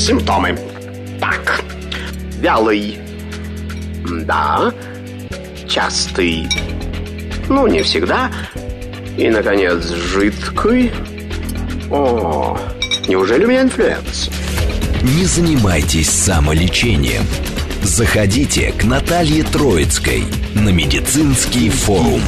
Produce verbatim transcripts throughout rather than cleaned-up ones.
Симптомы. Так. Вялый. Да. Частый. Ну, не всегда. И, наконец, жидкий. О, неужели у меня инфлюенс? Не занимайтесь самолечением. Заходите к Наталье Троицкой на медицинский форум.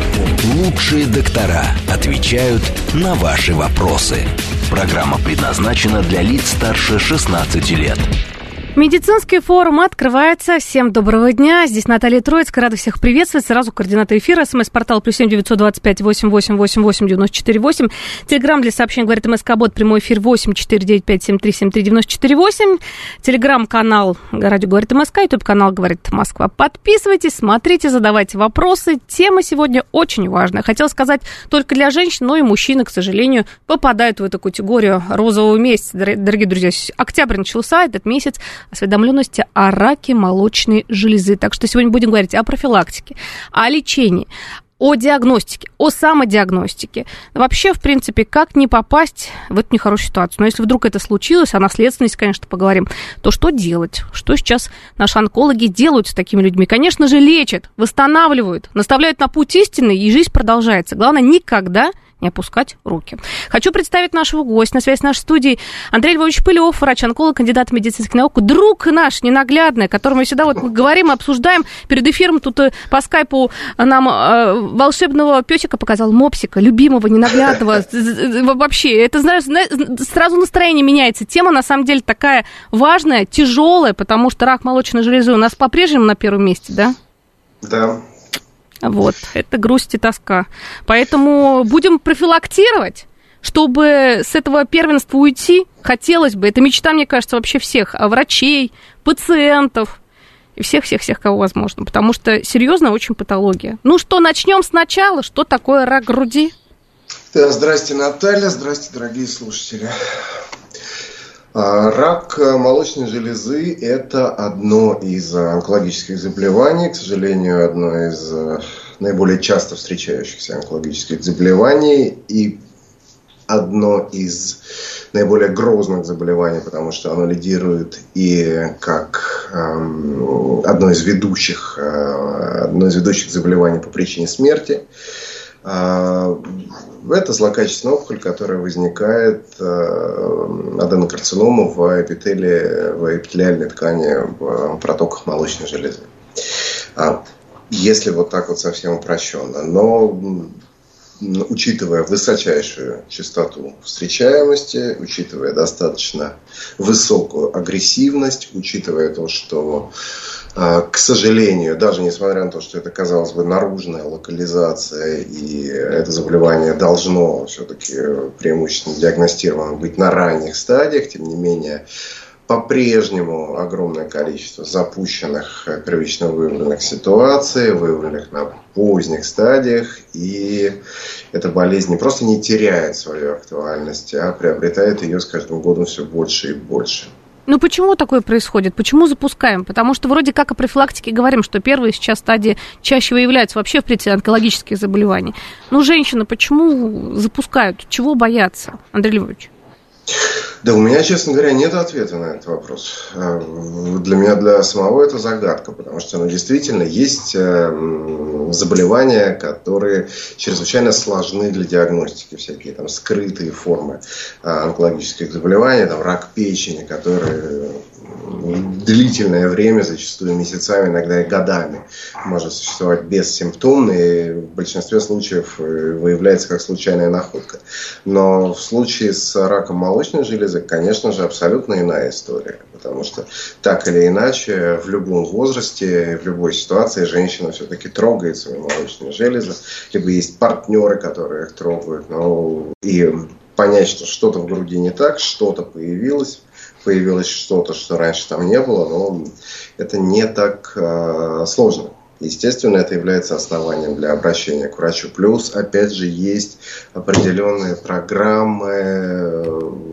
Лучшие доктора отвечают на ваши вопросы. Программа предназначена для лиц старше шестнадцати лет. Медицинский форум открывается. Всем доброго дня. Здесь Наталья Троицкая. Рада всех приветствовать. Сразу координаты эфира. СМС-портал плюс семь девятьсот двадцать пять восемь восемь восемь восемь девяносто четыре восемь. Телеграмм для сообщений говорит МСК-бот. Прямой эфир восемь четыре девять пять семь три семь три девяносто четыре восемь. Телеграм-канал радио говорит МСК. Ютуб-канал говорит Москва. Подписывайтесь, смотрите, задавайте вопросы. Тема сегодня очень важная. Хотела сказать только для женщин, но и мужчины, к сожалению, попадают в эту категорию розового месяца. Дорогие друзья, октябрь начался, этот месяц осведомленности о раке молочной железы. Так что сегодня будем говорить о профилактике, о лечении, о диагностике, о самодиагностике. Вообще, в принципе, как не попасть в эту нехорошую ситуацию. Но если вдруг это случилось, о наследственности, конечно, поговорим, то что делать? Что сейчас наши онкологи делают с такими людьми? Конечно же, лечат, восстанавливают, наставляют на путь истины, и жизнь продолжается. Главное, никогда не опускать руки. Хочу представить нашего гостя. На связи с нашей студией Андрей Львович Пылев, врач-онколог, кандидат медицинских наук, друг наш ненаглядный, которому мы всегда вот говорим, обсуждаем. Перед эфиром тут по скайпу нам э, волшебного песика показал, мопсика, любимого, ненаглядного. Вообще, это, знаешь, сразу настроение меняется. Тема, на самом деле, такая важная, тяжелая, потому что рак молочной железы у нас по-прежнему на первом месте, да? Да. Вот, это грусть и тоска. Поэтому будем профилактировать, чтобы с этого первенства уйти. Хотелось бы, это мечта, мне кажется, вообще всех, врачей, пациентов и всех-всех-всех, кого возможно. Потому что серьезная очень патология. Ну что, начнем сначала. Что такое рак груди? Да, здрасте, Наталья, здрасте, дорогие слушатели. Рак молочной железы – это одно из онкологических заболеваний, к сожалению, одно из наиболее часто встречающихся онкологических заболеваний и одно из наиболее грозных заболеваний, потому что оно лидирует и как одно из ведущих, одно из ведущих заболеваний по причине смерти. Это злокачественная опухоль, которая возникает аденокарцинома в эпителии, в эпителиальной ткани, в протоках молочной железы. Если вот так вот совсем упрощенно. Но учитывая высочайшую частоту встречаемости, учитывая достаточно высокую агрессивность, учитывая то, что, к сожалению, даже несмотря на то, что это, казалось бы, наружная локализация, и это заболевание должно все-таки преимущественно диагностировано быть на ранних стадиях, тем не менее, по-прежнему огромное количество запущенных, первично выявленных ситуаций, выявленных на поздних стадиях, и эта болезнь не просто не теряет свою актуальность, а приобретает ее с каждым годом все больше и больше. Ну почему такое происходит? Почему запускаем? Потому что вроде как о профилактике говорим, что первые сейчас стадии чаще выявляются вообще в принципе онкологических заболеваний. Но женщины почему запускают? Чего боятся, Андрей Львович? Да, у меня, честно говоря, нет ответа на этот вопрос. Для меня, для самого, это загадка, потому что ну, действительно есть заболевания, которые чрезвычайно сложны для диагностики, всякие там скрытые формы онкологических заболеваний, там рак печени, который длительное время, зачастую месяцами, иногда и годами, может существовать бессимптомно и в большинстве случаев выявляется как случайная находка. Но в случае с раком молочной железы, конечно же, абсолютно иная история. Потому что так или иначе, в любом возрасте, в любой ситуации женщина все-таки трогает свою молочную железу. Либо есть партнеры, которые их трогают. Но и понять, что что-то в груди не так, что-то появилось, появилось что-то, что раньше там не было, но это не так э, сложно. Естественно, это является основанием для обращения к врачу. Плюс, опять же, есть определенные программы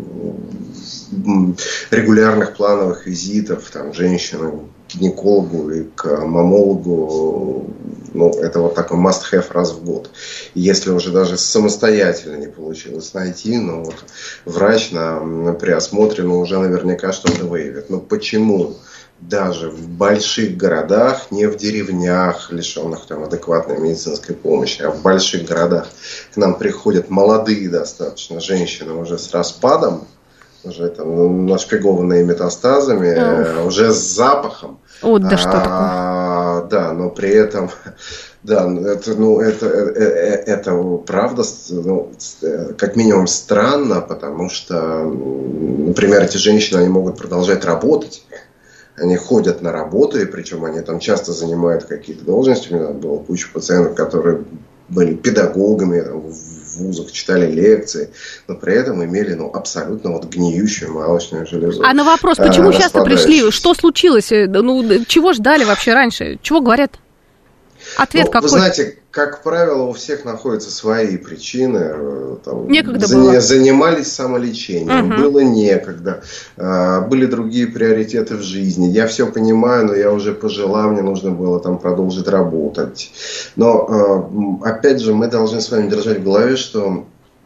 регулярных плановых визитов там, женщинам к гинекологу и к мамологу ну, это вот такой must-have раз в год. Если уже даже самостоятельно не получилось найти, ну, вот врач на, на, при осмотре, ну, уже наверняка что-то выявит. Но почему даже в больших городах, не в деревнях, лишенных там адекватной медицинской помощи, а в больших городах к нам приходят молодые достаточно женщины уже с распадом, уже там нашпигованные метастазами, oh. уже с запахом. О, да, что а, такое? Да, но при этом, да, это, ну, это, это, это правда, ну, как минимум странно, потому что, например, эти женщины, они могут продолжать работать. Они ходят на работу, и причем они там часто занимают какие-то должности. У меня было куча пациентов, которые были педагогами, там, в вузах читали лекции, но при этом имели ну, абсолютно вот гниющую молочную железу. А на вопрос, почему часто пришли, что случилось, ну, чего ждали вообще раньше, чего говорят? Ответ ну, какой? Вы знаете, как правило, у всех находятся свои причины. Там, некогда за, было. Занимались самолечением, угу. было некогда. А, были другие приоритеты в жизни. Я все понимаю, но я уже пожила, мне нужно было там продолжить работать. Но, а, опять же, мы должны с вами держать в голове, что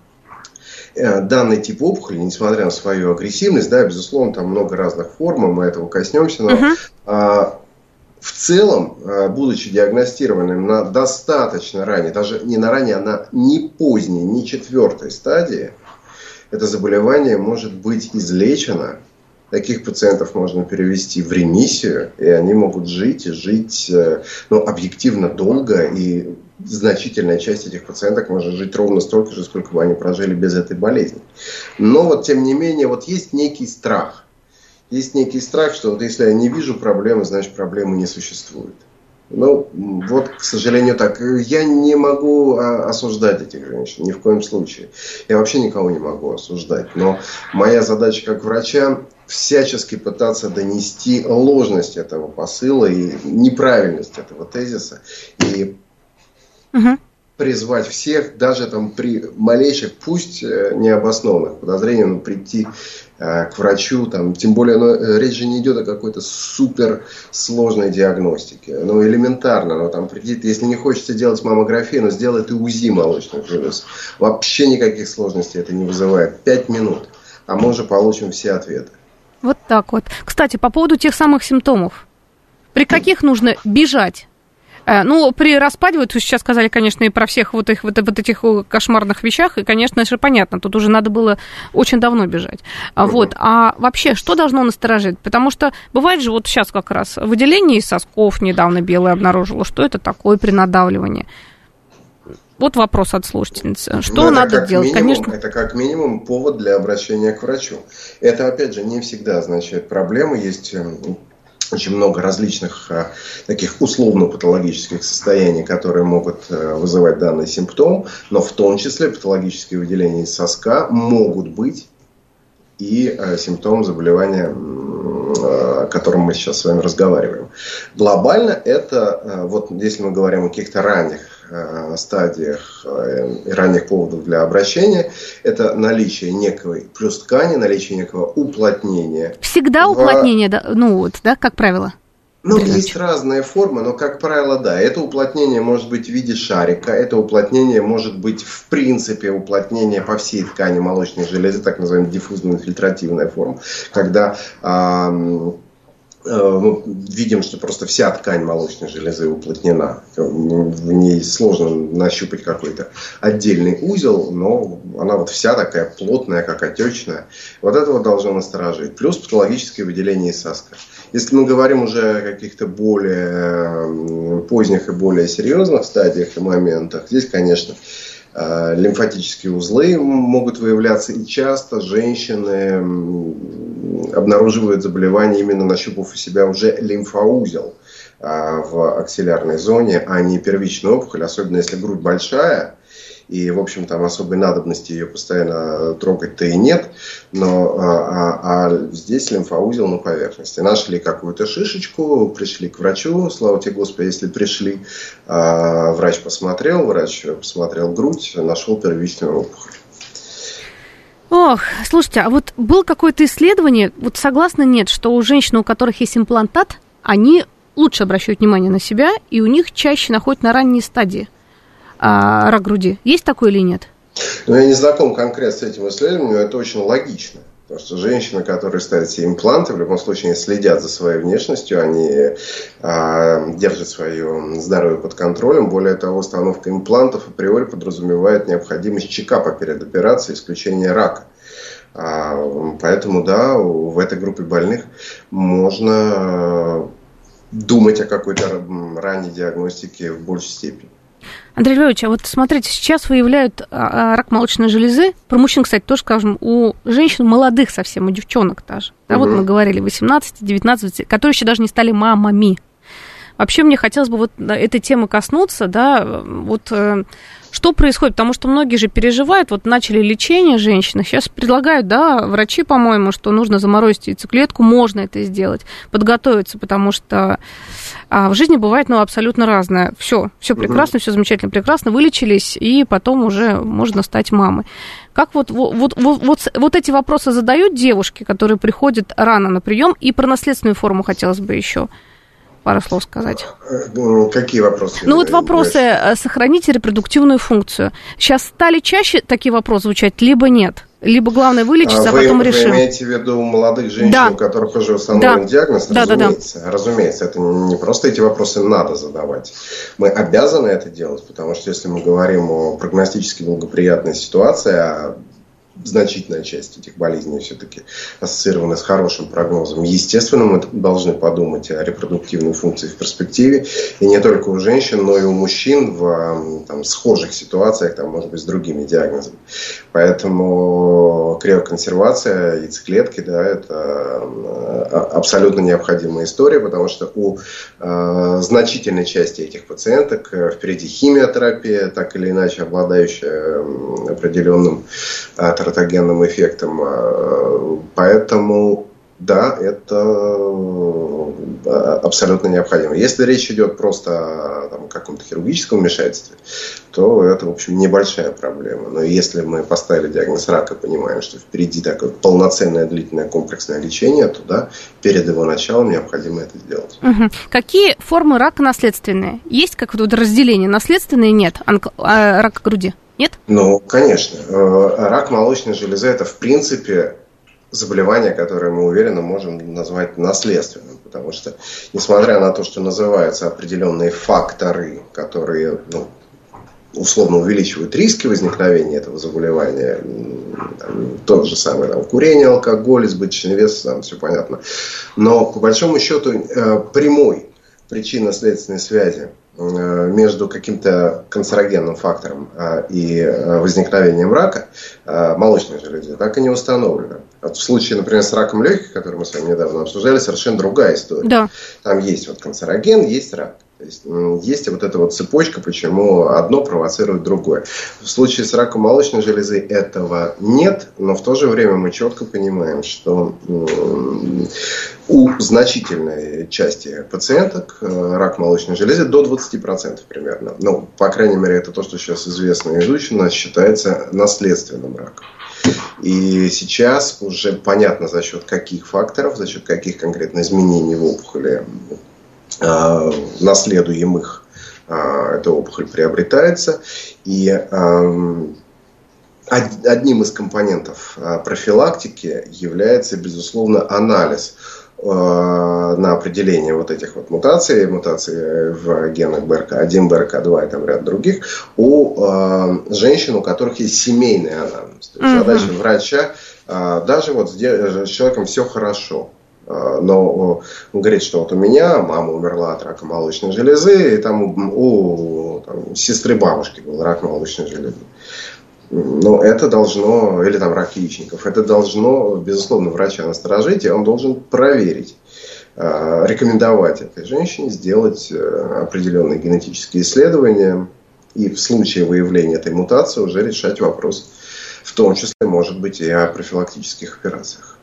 данный тип опухоли, несмотря на свою агрессивность, да, безусловно, там много разных форм, мы этого коснемся, но... Угу. А, в целом, будучи диагностированным на достаточно ранней, даже не на ранней, а на не поздней, не четвертой стадии, это заболевание может быть излечено. Таких пациентов можно перевести в ремиссию, и они могут жить и жить ну, объективно долго, и значительная часть этих пациентов может жить ровно столько же, сколько бы они прожили без этой болезни. Но вот тем не менее, вот есть некий страх. Есть некий страх, что вот если я не вижу проблемы, значит проблемы не существует. Ну, вот, к сожалению, так. Я не могу осуждать этих женщин, ни в коем случае. Я вообще никого не могу осуждать. Но моя задача как врача всячески пытаться донести ложность этого посыла и неправильность этого тезиса. И угу. призвать всех, даже там при малейших, пусть необоснованных подозрениях, но прийти к врачу, там, тем более, ну, речь же не идет о какой-то суперсложной диагностике. Ну, элементарно, но там прийти, если не хочется делать маммографию, но сделай ты УЗИ молочных желез. Вообще никаких сложностей это не вызывает. Пять минут, а мы уже получим все ответы. Вот так вот. Кстати, по поводу тех самых симптомов. При каких нужно бежать? Ну, при распаде, вот вы сейчас сказали, конечно, и про всех вот, их, вот, вот этих кошмарных вещах, и, конечно же, понятно, тут уже надо было очень давно бежать. Вот. А вообще, что должно насторожить? Потому что бывает же, вот сейчас как раз выделение из сосков недавно белое обнаружило, что это такое при надавливании. Вот вопрос от слушательницы. Что ну, надо делать? Минимум, Конечно. Это как минимум повод для обращения к врачу. Это, опять же, не всегда означает проблемы. Есть... очень много различных а, таких условно-патологических состояний, которые могут а, вызывать данный симптом, но в том числе патологические выделения из соска могут быть и а, симптом заболевания, а, о котором мы сейчас с вами разговариваем. Глобально это, а, вот если мы говорим о каких-то ранних стадиях и ранних поводов для обращения, это наличие некой плюс ткани, наличие некого уплотнения. Всегда в... уплотнение, да, ну вот, да, как правило? Ну, есть разные формы, но, как правило, да. Это уплотнение может быть в виде шарика, это уплотнение может быть, в принципе, уплотнение по всей ткани молочной железы, так называемая диффузно-инфильтративная форма, когда... А, мы видим, что просто вся ткань молочной железы уплотнена. В ней сложно нащупать какой-то отдельный узел, но она вот вся такая плотная, как отечная. Вот этого должно насторожить. Плюс патологическое выделение из соска. Если мы говорим уже о каких-то более поздних и более серьезных стадиях и моментах, здесь, конечно, лимфатические узлы могут выявляться, и часто женщины обнаруживают заболевание, именно нащупав у себя уже лимфоузел в аксиллярной зоне, а не первичную опухоль, особенно если грудь большая. И, в общем, там особой надобности ее постоянно трогать-то и нет. Но а, а здесь лимфоузел на поверхности. Нашли какую-то шишечку, пришли к врачу. Слава тебе, Господи, если пришли. А, врач посмотрел, врач посмотрел грудь, нашел первичную опухоль. Ох, слушайте, а вот было какое-то исследование, вот согласны, нет, что у женщин, у которых есть имплантат, они лучше обращают внимание на себя, и у них чаще находят на ранней стадии а, рак груди. Есть такое или нет? Ну, я не знаком конкретно с этим исследованием, но это очень логично. Потому что женщины, которые ставят себе импланты, в любом случае следят за своей внешностью, они э, держат свое здоровье под контролем. Более того, установка имплантов априори подразумевает необходимость чекапа перед операцией, исключения рака. А, поэтому, да, в этой группе больных можно думать о какой-то ранней диагностике в большей степени. Андрей Львович, а вот смотрите, сейчас выявляют рак молочной железы. Про мужчин, кстати, тоже скажем, у женщин молодых совсем, у девчонок даже. Да, угу. Вот мы говорили, восемнадцать девятнадцать, которые еще даже не стали мамами. Вообще, мне хотелось бы вот этой темы коснуться, да, вот что происходит, потому что многие же переживают, вот начали лечение женщины, сейчас предлагают, да, врачи, по-моему, что нужно заморозить яйцеклетку, можно это сделать, подготовиться, потому что а, в жизни бывает, ну, абсолютно разное. Все, все прекрасно, все замечательно, прекрасно, вылечились, и потом уже можно стать мамой. Как вот, вот, вот, вот, вот эти вопросы задают девушки, которые приходят рано на прием, и про наследственную форму хотелось бы еще пару слов сказать. Какие вопросы? Ну вот вопросы, сохраните репродуктивную функцию. Сейчас стали чаще такие вопросы звучать, либо нет? Либо главное вылечиться, а, а потом вы, решим. Вы имеете в виду молодых женщин, да. у которых уже установлен да. диагноз? Да, разумеется, да, да. разумеется, это не просто эти вопросы надо задавать. Мы обязаны это делать, потому что если мы говорим о прогностически благоприятной ситуации, а значительная часть этих болезней все-таки ассоциирована с хорошим прогнозом. Естественно, мы должны подумать о репродуктивной функции в перспективе. И не только у женщин, но и у мужчин в там, схожих ситуациях, там, может быть, с другими диагнозами. Поэтому криоконсервация яйцеклетки, да, это абсолютно необходимая история, потому что у э, значительной части этих пациенток впереди химиотерапия, так или иначе обладающая определенным э, тератогенным эффектом. Поэтому, да, это абсолютно необходимо. Если речь идет просто о там, каком-то хирургическом вмешательстве, то это, в общем, небольшая проблема. Но если мы поставили диагноз рака, понимаем, что впереди такое полноценное длительное комплексное лечение, то да, перед его началом необходимо это сделать. Угу. Какие формы рака наследственные? Есть какое-то разделение? Наследственные нет? Онко... А рак груди? Нет? Ну, конечно. Рак молочной железы – это, в принципе, заболевание, которое мы уверенно можем назвать наследственным. Потому что, несмотря на то, что называются определенные факторы, которые ну, условно увеличивают риски возникновения этого заболевания, там, тот же самый там, курение, алкоголь, избыточный вес, там все понятно. Но, по большому счету, прямой причинно-следственной связи между каким-то канцерогенным фактором и возникновением рака молочной железы так и не установлено. В случае, например, с раком легких, который мы с вами недавно обсуждали, совершенно другая история. Да. Там есть вот канцероген, есть рак. То есть, есть вот эта вот цепочка, почему одно провоцирует другое. В случае с раком молочной железы этого нет, но в то же время мы четко понимаем, что у значительной части пациенток рак молочной железы до двадцати процентов примерно. Ну, по крайней мере, это то, что сейчас известно и изучено, считается наследственным раком. И сейчас уже понятно, за счет каких факторов, за счет каких конкретно изменений в опухоли э, наследуемых э, эта опухоль приобретается. И э, одним из компонентов профилактики является, безусловно, анализ на определение вот этих вот мутаций, мутаций в генах бэ эр ка один, бэ эр ка два и там ряд других, у э, женщин, у которых есть семейный анамнез. То есть задача uh-huh. врача, э, даже вот с, с человеком все хорошо, э, но он говорит, что вот у меня мама умерла от рака молочной железы, и там у, у там, сестры бабушки был рак молочной железы. Но это должно, или там рак яичников, это должно, безусловно, врача насторожить, и он должен проверить, рекомендовать этой женщине сделать определенные генетические исследования и в случае выявления этой мутации уже решать вопрос, в том числе, может быть, и о профилактических операциях.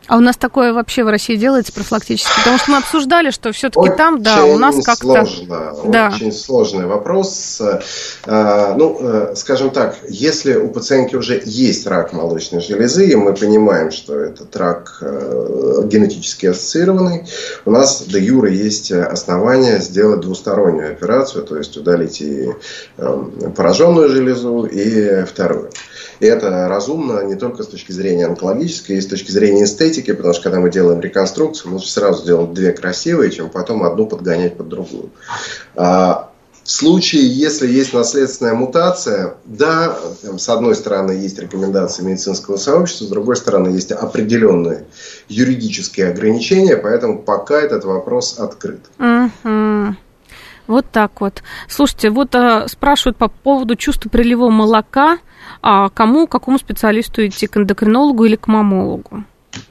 А у нас такое вообще в России делается профилактически? Потому что мы обсуждали, что все-таки там, да, у нас как-то... Сложно, да. Очень сложный вопрос. Ну, скажем так, если у пациентки уже есть рак молочной железы, и мы понимаем, что этот рак генетически ассоциированный, у нас де юре есть основания сделать двустороннюю операцию, то есть удалить и пораженную железу, и вторую. И это разумно не только с точки зрения онкологической, и с точки зрения эстетики, потому что когда мы делаем реконструкцию, мы сразу делаем две красивые, чем потом одну подгонять под другую. В случае, если есть наследственная мутация, да, с одной стороны есть рекомендации медицинского сообщества, с другой стороны есть определенные юридические ограничения, поэтому пока этот вопрос открыт. Mm-hmm. Вот так вот. Слушайте, вот а, спрашивают по поводу чувства прилива молока. А кому, к какому специалисту идти, к эндокринологу или к мамологу?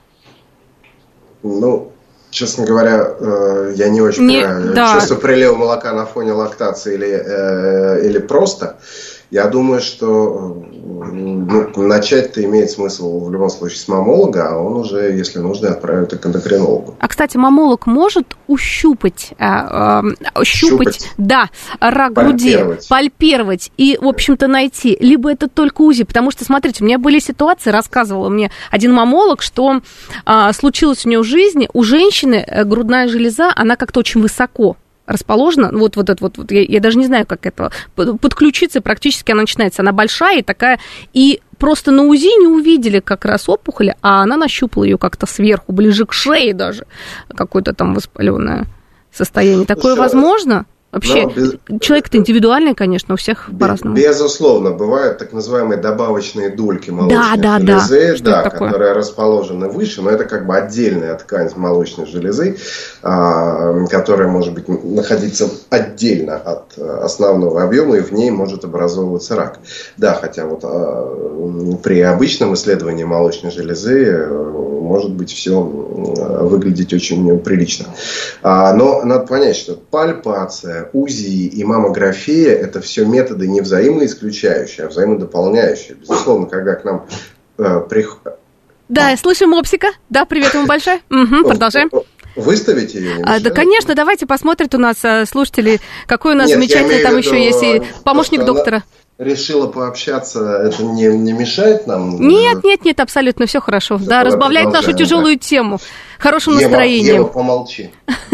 Ну, честно говоря, я не очень не, понимаю, да. Чувство прилива молока на фоне лактации или, или просто. Я думаю, что ну, начать-то имеет смысл в любом случае с мамолога, а он уже, если нужно, отправит к эндокринологу. А, кстати, мамолог может ущупать, э, э, щупать, да, рак груди, пальпировать и, в общем-то, найти. Либо это только УЗИ, потому что, смотрите, у меня были ситуации, рассказывал мне один мамолог, что э, случилось у нее в жизни, у женщины грудная железа, она как-то очень высоко расположена, вот, вот это вот, вот я, я даже не знаю, как это, подключиться практически она начинается, она большая и такая, и просто на УЗИ не увидели как раз опухоль, а она нащупала ее как-то сверху, ближе к шее даже, какое-то там воспаленное состояние. Такое Слушай, возможно? Вообще, без... человек-то индивидуальный, конечно, у всех без, по-разному. Безусловно, бывают так называемые добавочные дольки молочной да, да, железы, да, да, которые расположены выше, но это как бы отдельная ткань молочной железы, а, которая может быть находиться отдельно от основного объема, и в ней может образовываться рак. Да, хотя вот а, при обычном исследовании молочной железы может быть все выглядеть очень прилично. А, но надо понять, что пальпация, УЗИ и маммография – это все методы не взаимоисключающие, а взаимодополняющие. Безусловно, когда к нам э, приходят... Да, я слышу мопсика. Да, привет ему большой. Угу, продолжаем. Выставить ее? Не а, да, конечно, давайте посмотрят у нас слушатели, какой у нас Нет, замечательный там еще есть и помощник доктора. Решила пообщаться, это не, не мешает нам? Нет, нет, нет, абсолютно все хорошо. Все да, разбавляет нашу тяжелую да. тему хорошим Ева, настроением. Ева, помолчи.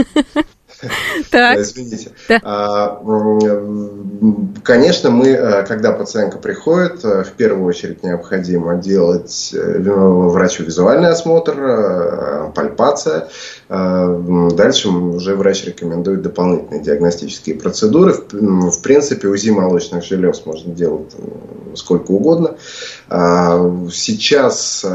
Так. Извините. Да. Конечно, мы, когда пациентка приходит, в первую очередь необходимо делать врачу визуальный осмотр, пальпация. Дальше уже врач рекомендует дополнительные диагностические процедуры. В принципе, УЗИ молочных желез можно делать сколько угодно. Сейчас...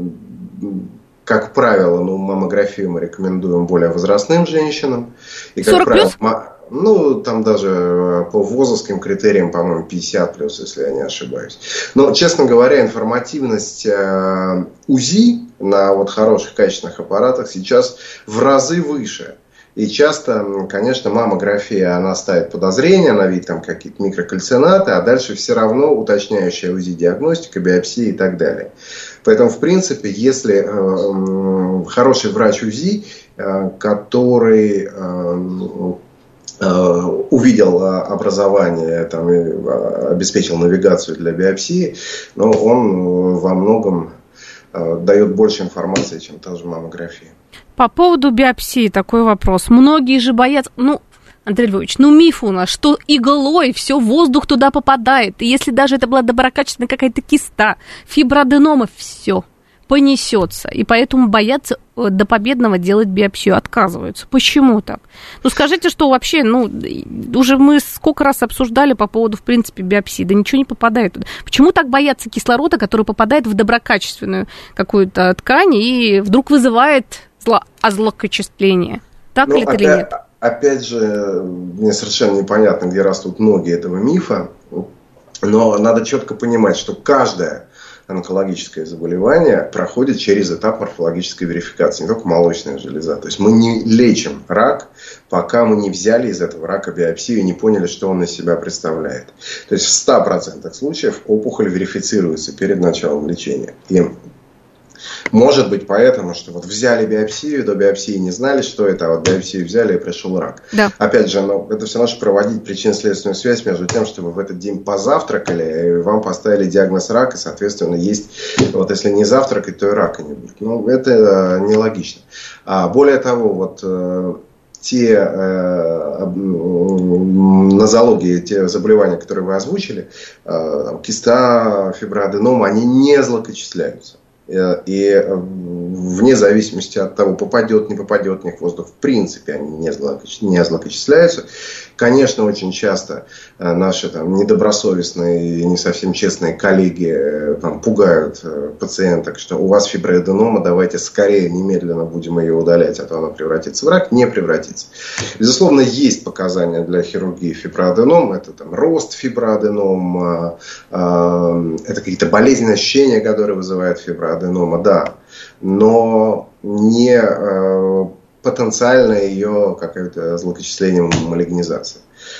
Как правило, ну, маммографию мы рекомендуем более возрастным женщинам. И, как сорок плюс? Правило, ну, там даже по возрастным критериям, по-моему, пятьдесят плюс, если я не ошибаюсь. Но, честно говоря, информативность УЗИ на вот хороших, качественных аппаратах сейчас в разы выше. И часто, конечно, маммография, она ставит подозрения, она видит там какие-то микрокальцинаты, а дальше все равно уточняющая УЗИ-диагностика, биопсия и так далее. Поэтому, в принципе, если э, хороший врач УЗИ, э, который э, э, увидел образование, там, и, э, обеспечил навигацию для биопсии, но он во многом э, дает больше информации, чем та же маммография. По поводу биопсии такой вопрос. Многие же боятся... Ну, Андрей Львович, ну миф у нас, что иглой все, воздух туда попадает. И если даже это была доброкачественная какая-то киста, фиброаденома, все понесется. И поэтому боятся до победного делать биопсию, отказываются. Почему так? Ну, скажите, что вообще, ну, уже мы сколько раз обсуждали по поводу, в принципе, биопсии, да ничего не попадает туда. Почему так боятся кислорода, который попадает в доброкачественную какую-то ткань и вдруг вызывает зло, озлокочисление? Так ну, ли это опять, или нет? Опять же, мне совершенно непонятно, где растут ноги этого мифа, но надо четко понимать, что каждое онкологическое заболевание проходит через этап морфологической верификации, не только молочная железа. То есть мы не лечим рак, пока мы не взяли из этого рака биопсию и не поняли, что он из себя представляет. То есть в ста процентах случаев опухоль верифицируется перед началом лечения. И Может быть, поэтому, что вот взяли биопсию, до биопсии не знали, что это, а вот биопсию взяли, и пришел рак. Да. Опять же, ну, это все равно, что проводить причинно-следственную связь между тем, что вы в этот день позавтракали, и вам поставили диагноз рак, и, соответственно, есть, вот если не завтракать, то и рака не будет. Ну, это нелогично. А более того, вот те э, нозологии, те заболевания, которые вы озвучили, э, киста, фиброаденома, они не злокочисляются. И вне зависимости от того, попадет, не попадет в них воздух, в принципе, они не злокочисляются. Конечно, очень часто наши там, недобросовестные и не совсем честные коллеги там, пугают пациенток, что у вас фиброаденома, давайте скорее, немедленно будем ее удалять, а то она превратится в рак. Не превратится. Безусловно, есть показания для хирургии фиброаденом. Это там, рост фиброаденом, это какие-то болезненные ощущения, которые вызывают фиброаденома, да. Но не потенциально ее какое-то злокочисление, малигнизация.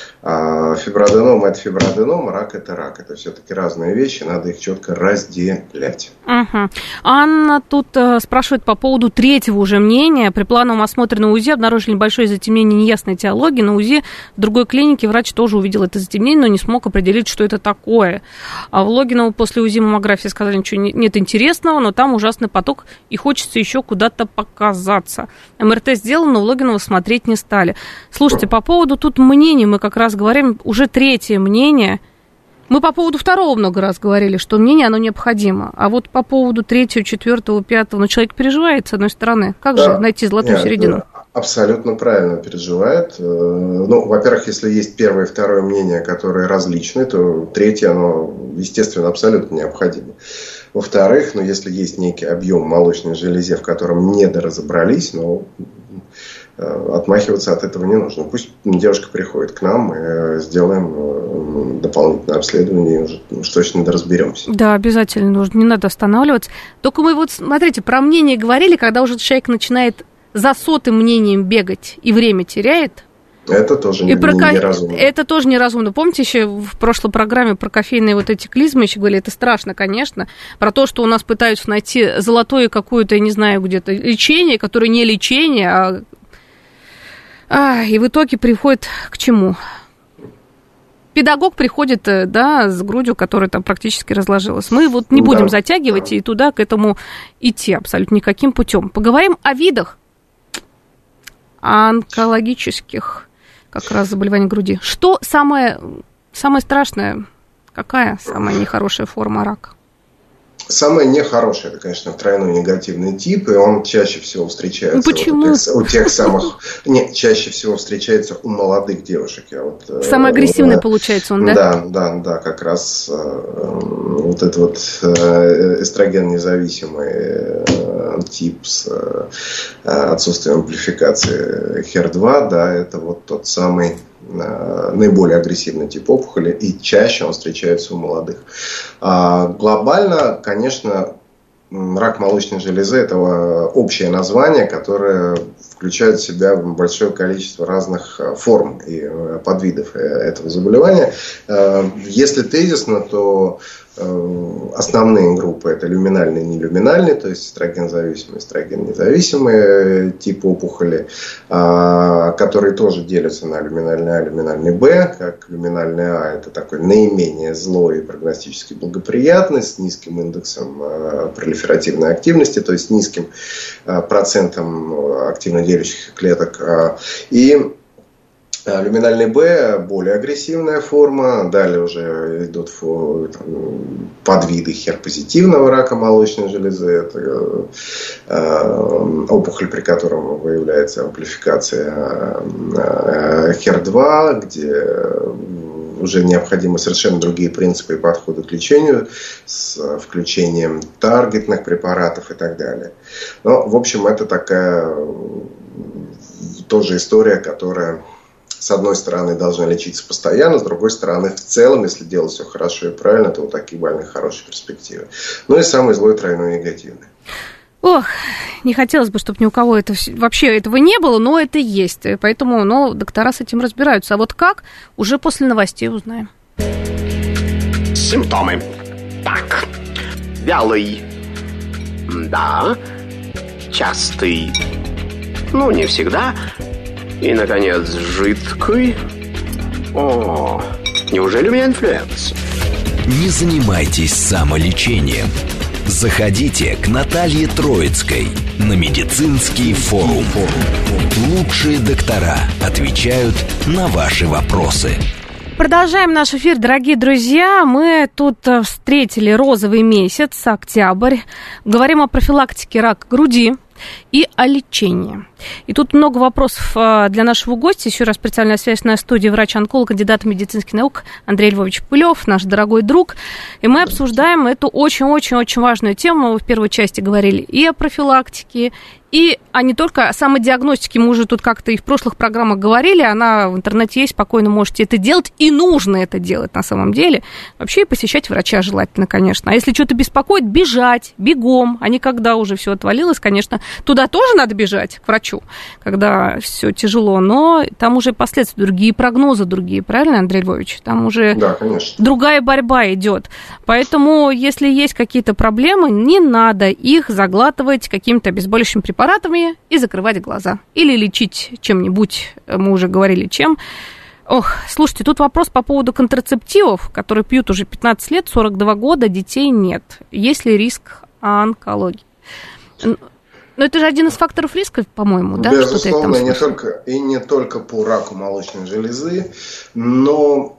А фиброаденома – это фиброаденома, рак – это рак. Это все-таки разные вещи, надо их четко разделять. Угу. Анна тут э, спрашивает по поводу третьего уже мнения. При плановом осмотре на УЗИ обнаружили небольшое затемнение неясной этиологии. На УЗИ в другой клинике врач тоже увидел это затемнение, но не смог определить, что это такое. А в Логиново после УЗИ маммографии сказали, ничего нет интересного, но там ужасный поток и хочется еще куда-то показаться. МРТ сделано, но в Логиново смотреть не стали. Слушайте, по поводу тут мнений мы как раз говорим, уже третье мнение. Мы по поводу второго много раз говорили, что мнение, оно необходимо. А вот по поводу третьего, четвертого, пятого, ну, человек переживает, с одной стороны. Как да. же найти золотую Нет, середину? Абсолютно правильно переживает. Ну, во-первых, если есть первое и второе мнение, которые различны, то третье, оно, естественно, абсолютно необходимо. Во-вторых, ну, если есть некий объем молочной железы, в котором недоразобрались, ну, отмахиваться от этого не нужно. Пусть девушка приходит к нам, мы сделаем дополнительное обследование, и уже уж точно разберемся. Да, обязательно нужно, не надо останавливаться. Только мы вот, смотрите, про мнение говорили, когда уже человек начинает за сотым мнением бегать и время теряет. Это тоже и не, про не, ко... неразумно. Это тоже неразумно. Помните, еще в прошлой программе про кофейные вот эти клизмы еще говорили, это страшно, конечно, про то, что у нас пытаются найти золотое какое-то, я не знаю, где-то лечение, которое не лечение, а А, и в итоге приходит к чему? Педагог приходит, да, с грудью, которая там практически разложилась. Мы вот не будем да, затягивать да. и туда, к этому идти абсолютно никаким путем. Поговорим о видах онкологических как раз заболеваний груди. Что самое, самое страшное, какая самая нехорошая форма рака? Самое нехорошее, это, конечно, тройной негативный тип, и он чаще всего встречается Почему? Вот у, тех, у тех самых... Нет, чаще всего встречается у молодых девушек. Я вот, Самый агрессивный, э, получается он, да? Да, да, да, как раз э, вот этот вот э, эстроген-независимый э, тип с э, отсутствием амплификации хер два, да, это вот тот самый наиболее агрессивный тип опухоли, и чаще он встречается у молодых. А глобально, конечно, рак молочной железы – это общее название, которое включает в себя большое количество разных форм и подвидов этого заболевания. Если тезисно, то основные группы – это люминальный и нелюминальный, то есть эстроген-зависимый, эстроген-независимый тип опухоли, которые тоже делятся на люминальный А и люминальный Б. Как люминальный А – это такой наименее злой и прогностически благоприятный, с низким индексом пролиферативной активности, то есть низким процентом активно делящихся клеток. И люминальный Б более агрессивная форма, далее уже идут там, подвиды хер-позитивного рака молочной железы, это э, опухоль, при котором выявляется амплификация э, хер два, где уже необходимы совершенно другие принципы и подходы к лечению с включением таргетных препаратов и так далее. Но, в общем, это такая тоже история, которая с одной стороны должна лечиться постоянно, с другой стороны в целом, если делать все хорошо и правильно, то у таких больных хорошие перспективы. Ну и самый злой тройной негативный. Ох, не хотелось бы, чтобы ни у кого это вообще этого не было, но это есть. Поэтому, ну, доктора с этим разбираются. А вот как, уже после новостей узнаем. Симптомы. Так, вялый, Да. Частый. Ну, не всегда. И, наконец, жидкий. О, неужели у меня инфлюенс? Не занимайтесь самолечением. Заходите к Наталье Троицкой на медицинский форум. Лучшие доктора отвечают на ваши вопросы. Продолжаем наш эфир, дорогие друзья. Мы тут встретили розовый месяц, октябрь. Говорим о профилактике рака груди и о лечении. И тут много вопросов для нашего гостя. Еще раз специальная связь на студии врач-онколог, кандидат медицинских наук Андрей Львович Пылев, наш дорогой друг. И мы обсуждаем эту очень-очень-очень важную тему. Мы в первой части говорили и о профилактике, и а не только о самодиагностике. Мы уже тут как-то и в прошлых программах говорили. Она в интернете есть, спокойно можете это делать. И нужно это делать на самом деле. Вообще и посещать врача желательно, конечно. А если что-то беспокоит, бежать, бегом. А не когда уже все отвалилось, конечно. Туда тоже надо бежать, к врачу, когда все тяжело. Но там уже последствия другие, прогнозы другие. Правильно, Андрей Львович? Там уже да, другая борьба идет. Поэтому, если есть какие-то проблемы, не надо их заглатывать какими-то обезболивающими препаратами и закрывать глаза. Или лечить чем-нибудь, мы уже говорили, чем. Ох, слушайте, тут вопрос по поводу контрацептивов, которые пьют уже пятнадцать лет, сорок два года, детей нет. Есть ли риск онкологии? Но это же один из факторов риска, по-моему, да? Безусловно, не только, и не только по раку молочной железы, но...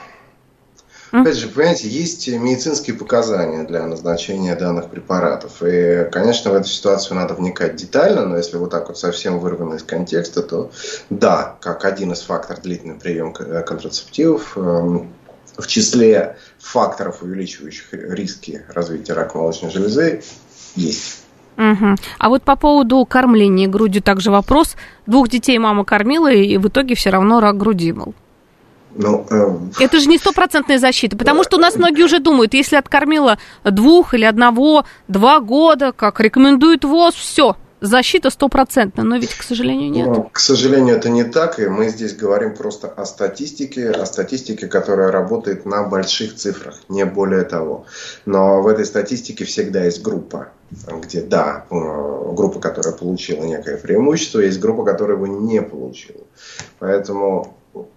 Опять же, понимаете, есть медицинские показания для назначения данных препаратов. И, конечно, в эту ситуацию надо вникать детально, но если вот так вот совсем вырвано из контекста, то да, как один из факторов длительный прием контрацептивов в числе факторов, увеличивающих риски развития рака молочной железы, есть. Угу. А вот по поводу кормления грудью также вопрос. Двух детей мама кормила, и в итоге все равно рак груди был. Ну, э... Это же не стопроцентная защита, потому что у нас многие уже думают, если откормила двух или одного, два года, как рекомендует ВОЗ, все, защита стопроцентная, но ведь, к сожалению, нет. Ну, к сожалению, это не так, и мы здесь говорим просто о статистике, о статистике, которая работает на больших цифрах, не более того. Но в этой статистике всегда есть группа, где, да, группа, которая получила некое преимущество, есть группа, которая его не получила. Поэтому...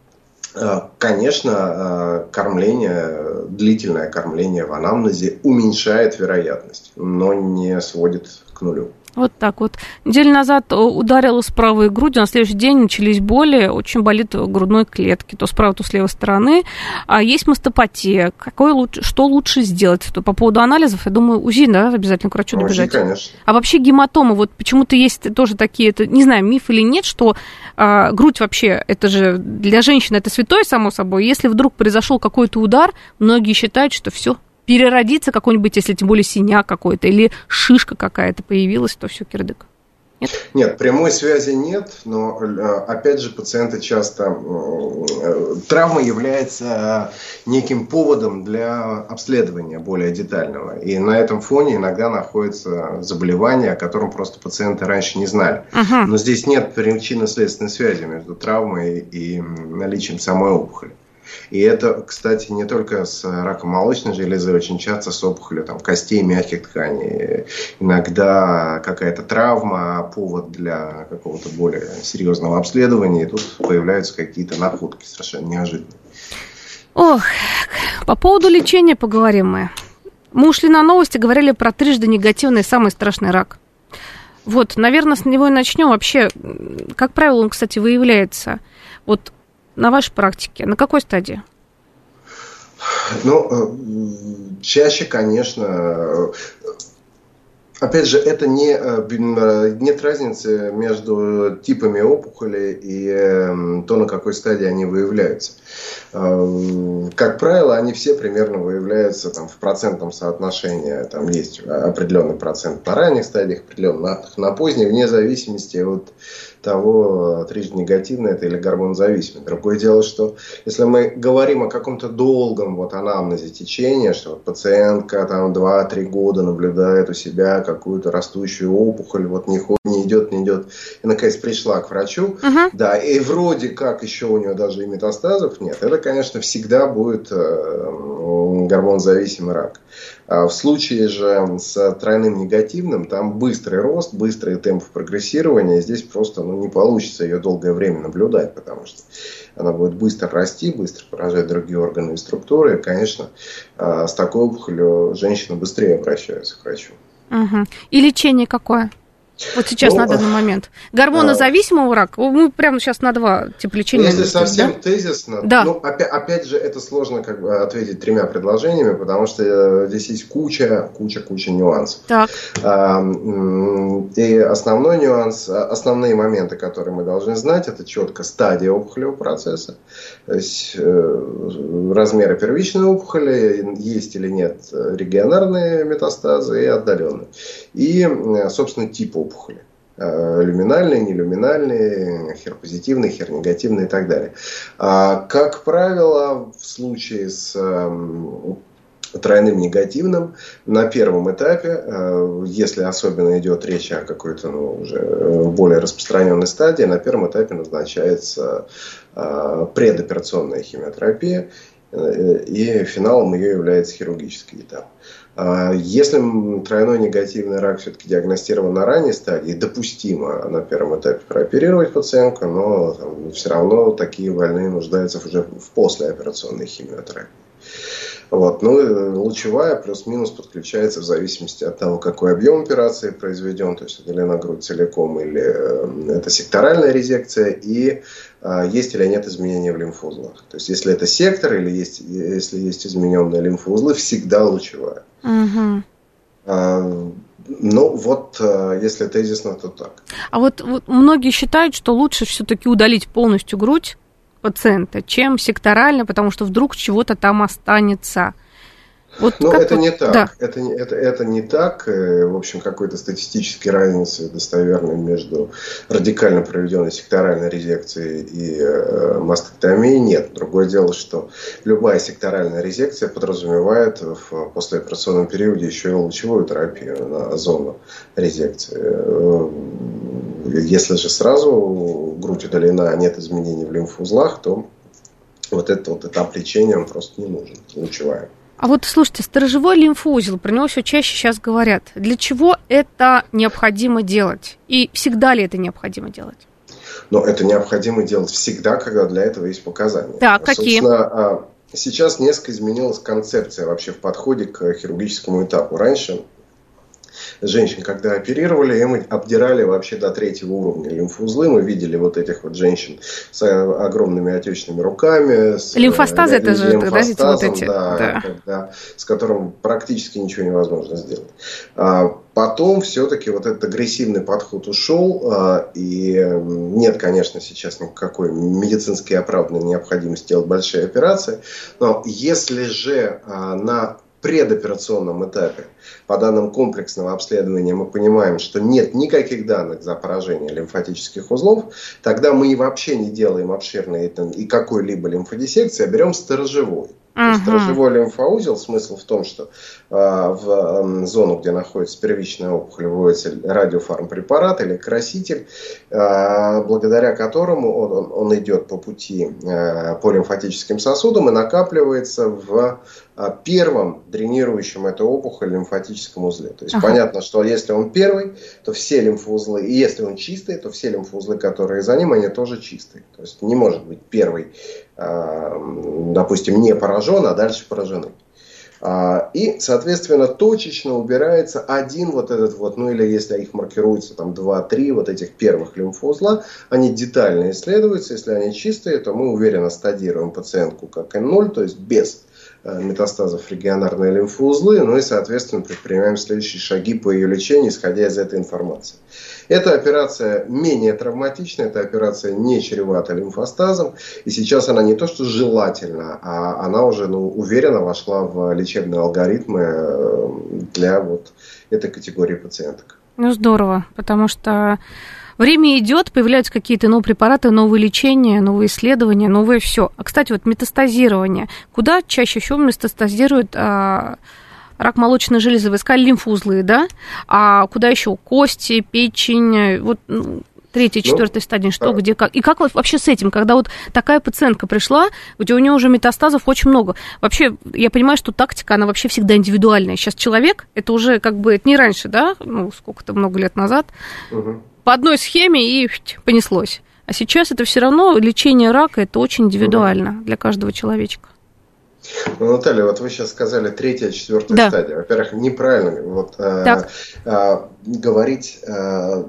Конечно, кормление, длительное кормление в анамнезе уменьшает вероятность, но не сводит к нулю. Вот так вот. Неделю назад ударила с правой грудью, на следующий день начались боли, очень болит в грудной клетке, то с правой, то с левой стороны. А есть мастопатия. Какой лучше, что лучше сделать? То по поводу анализов, я думаю, УЗИ, да, обязательно к врачу добежать. УЗИ, конечно. А вообще гематомы, вот почему-то есть тоже такие, это, не знаю, миф или нет, что а, грудь вообще, это же для женщины это святое, само собой. Если вдруг произошел какой-то удар, многие считают, что все. Переродится какой-нибудь, если тем более синяк какой-то, или шишка какая-то появилась, то все, кирдык. Нет? Нет, прямой связи нет, но, опять же, пациенты часто... Травма является неким поводом для обследования более детального. И на этом фоне иногда находится заболевание, о котором просто пациенты раньше не знали. Uh-huh. Но здесь нет причинно-следственной связи между травмой и наличием самой опухоли. И это, кстати, не только с раком молочной железы, очень часто с опухолью там, костей, мягких тканей. Иногда какая-то травма, повод для какого-то более серьезного обследования, и тут появляются какие-то находки совершенно неожиданные. Ох, по поводу лечения поговорим мы. Мы ушли на новости, говорили про трижды негативный, самый страшный рак. Вот, наверное, с него и начнем. Вообще, как правило, он, кстати, выявляется... Вот на вашей практике, на какой стадии? Ну, чаще, конечно, опять же, это не, нет разницы между типами опухоли и то, на какой стадии они выявляются. Как правило, они все примерно выявляются там, в процентном соотношении. Там есть определенный процент на ранних стадиях, определенный на, на поздних, вне зависимости от того, трижды негативное это или гормонозависимое. Другое дело, что если мы говорим о каком-то долгом вот, анамнезе течения, что вот, пациентка там два-три года наблюдает у себя какую-то растущую опухоль, вот не ходит, не идет, не идет, и наконец пришла к врачу, uh-huh. да, и вроде как еще у нее даже и метастазов нет, это, конечно, всегда будет э, гормонозависимый рак. В случае же с тройным негативным, там быстрый рост, быстрый темп прогрессирования. Здесь просто ну, не получится ее долгое время наблюдать, потому что она будет быстро расти, быстро поражать другие органы и структуры. И, конечно, с такой опухолью женщины быстрее обращаются к врачу. Угу. И лечение какое? Вот сейчас ну, на данный момент. Гормонозависимого рака, мы прямо сейчас на два типа лечения. Если совсем да? тезисно, да. ну, опять, опять же, это сложно как бы ответить тремя предложениями, потому что здесь есть куча, куча, куча нюансов. Так. И основной нюанс, основные моменты, которые мы должны знать, это четко стадия опухолевого процесса, то есть размеры первичной опухоли, есть или нет регионарные метастазы и отдаленные. И, собственно, тип опухоли. Люминальные, нелюминальные, хер-позитивные, хер-негативные и так далее. Как правило, в случае с тройным негативным, на первом этапе, если особенно идет речь о какой-то ну, уже более распространенной стадии, на первом этапе назначается предоперационная химиотерапия, и финалом ее является хирургический этап. Если тройной негативный рак все-таки диагностирован на ранней стадии, допустимо на первом этапе прооперировать пациентку, но там, все равно такие больные нуждаются уже в послеоперационной химиотерапии. Вот. Ну, лучевая плюс-минус подключается в зависимости от того, какой объем операции произведен, то есть это ли на грудь целиком, или э, это секторальная резекция, и э, есть или нет изменения в лимфоузлах. То есть если это сектор, или есть, если есть измененные лимфоузлы, всегда лучевая. Угу. А, ну, вот, если тезисно, то так. А вот, вот многие считают, что лучше все-таки удалить полностью грудь пациента, чем секторально, потому что вдруг чего-то там останется. Вот ну, это вот... не так. Да. Это, это, это не так. В общем, какой-то статистической разницы достоверной между радикально проведенной секторальной резекцией и э, мастектомией нет. Другое дело, что любая секторальная резекция подразумевает в послеоперационном периоде еще и лучевую терапию на зону резекции. Если же сразу грудь удалена, нет изменений в лимфоузлах, то вот этот вот этап лечения он просто не нужен, лучевая. А вот, слушайте, сторожевой лимфоузел, про него все чаще сейчас говорят. Для чего это необходимо делать? И всегда ли это необходимо делать? Но это необходимо делать всегда, когда для этого есть показания. Так, какие? Собственно, сейчас несколько изменилась концепция вообще в подходе к хирургическому этапу. Раньше женщин, когда оперировали, им обдирали вообще до третьего уровня лимфоузлы. Мы видели вот этих вот женщин с огромными отечными руками. С лимфостазы, это же лимфостазом, вот эти. Да, да. Когда, с которым практически ничего невозможно сделать. А потом все-таки вот этот агрессивный подход ушел. И нет, конечно, сейчас никакой медицинской оправданной необходимости делать большие операции. Но если же на предоперационном этапе, по данным комплексного обследования, мы понимаем, что нет никаких данных за поражение лимфатических узлов, тогда мы вообще не делаем обширной и какой-либо лимфодиссекции, а берем сторожевой. Uh-huh. Сторожевой лимфоузел, смысл в том, что э, в э, зону, где находится первичная опухоль, вводится радиофармпрепарат или краситель, э, благодаря которому он, он, он идет по пути э, по лимфатическим сосудам и накапливается в э, первом дренирующем эту опухоль лимфатическом узле. То есть uh-huh. понятно, что если он первый, то все лимфоузлы, и если он чистый, то все лимфоузлы, которые за ним, они тоже чистые. То есть не может быть первый, допустим, не поражен, а дальше поражены. И, соответственно, точечно убирается один вот этот вот, ну или если их маркируется там два-три вот этих первых лимфоузла, они детально исследуются, если они чистые, то мы уверенно стадируем пациентку как эн ноль, то есть без метастазов регионарные лимфоузлы, ну и, соответственно, предпринимаем следующие шаги по ее лечению, исходя из этой информации. Эта операция менее травматична, эта операция не чревата лимфостазом, и сейчас она не то что желательна, а она уже ну, уверенно вошла в лечебные алгоритмы для вот этой категории пациенток. Ну, здорово, потому что время идет, появляются какие-то новые препараты, новые лечения, новые исследования, новое все. А, кстати, вот метастазирование. Куда чаще всего метастазируют а, рак молочной железы? Вы сказали лимфоузлы, да? А куда еще? Кости, печень? Вот, Третья, четвертая ну, стадия, что, а... где, как? И как вот вообще с этим, когда вот такая пациентка пришла, где у нее уже метастазов очень много. Вообще, я понимаю, что тактика, она вообще всегда индивидуальная. Сейчас человек, это уже как бы, это не раньше, да, ну, сколько-то, много лет назад, угу. по одной схеме и понеслось. А сейчас это все равно лечение рака, это очень индивидуально угу. для каждого человечка. Ну, Наталья, вот вы сейчас сказали третья, четвертая да. стадия. Во-первых, неправильно вот, а, а, говорить... А,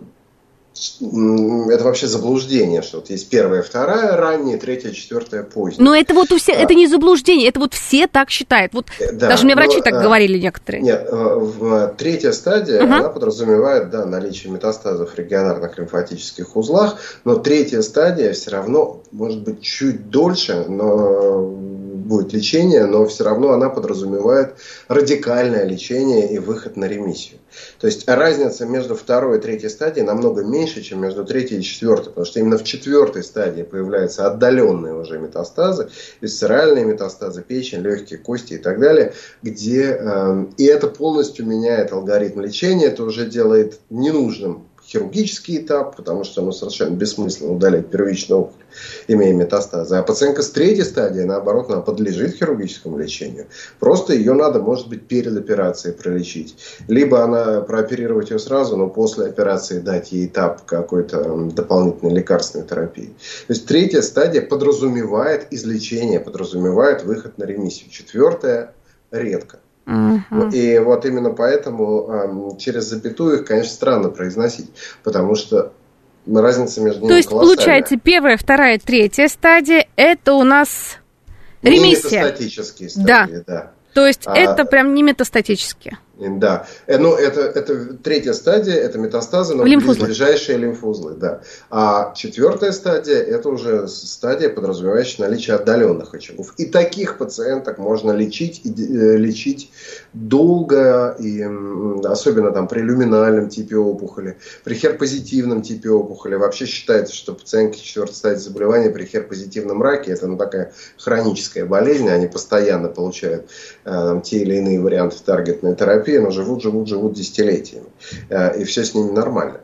это вообще заблуждение, что вот есть первая, вторая, ранняя, третья, четвертая, поздняя. Но это вот у всех, а, это не заблуждение, это вот все так считают. Вот да, даже мне врачи но, так а, говорили некоторые. Нет, в, третья стадия, uh-huh. она подразумевает, да, наличие метастазов в регионарных лимфатических узлах, но третья стадия все равно, может быть, чуть дольше, но будет лечение, но все равно она подразумевает радикальное лечение и выход на ремиссию. То есть разница между второй и третьей стадией намного меньше, чем между третьей и четвертой, потому что именно в четвертой стадии появляются отдаленные уже метастазы, висцеральные метастазы, печень, легкие, кости и так далее, где э, и это полностью меняет алгоритм лечения, это уже делает ненужным хирургический этап, потому что ну, совершенно бессмысленно удалять первичную опухоль, имея метастазы. А пациентка с третьей стадии, наоборот, она подлежит хирургическому лечению. Просто ее надо, может быть, перед операцией пролечить. Либо она прооперировать ее сразу, но после операции дать ей этап какой-то дополнительной лекарственной терапии. То есть третья стадия подразумевает излечение, подразумевает выход на ремиссию. Четвертая редко. Uh-huh. И вот именно поэтому э, через запятую их, конечно, странно произносить, потому что разница между ними колоссальная. То есть, получается, первая, вторая, третья стадия – это у нас ремиссия. Не метастатические стадии, да. да. То есть, а, это прям не метастатические. Да. Ну, это, это третья стадия, это метастазы, но ближайшие лимфоузлы, да. А четвертая стадия, это уже стадия, подразумевающая наличие отдаленных очагов. И таких пациенток можно лечить, и, э, лечить долго, и, особенно там, при люминальном типе опухоли, при хер-позитивном типе опухоли. Вообще считается, что пациентки четвертой стадии заболевания при хер-позитивном раке, это ну, такая хроническая болезнь, они постоянно получают э, те или иные варианты таргетной терапии, но живут, живут, живут десятилетиями. И все с ними нормально.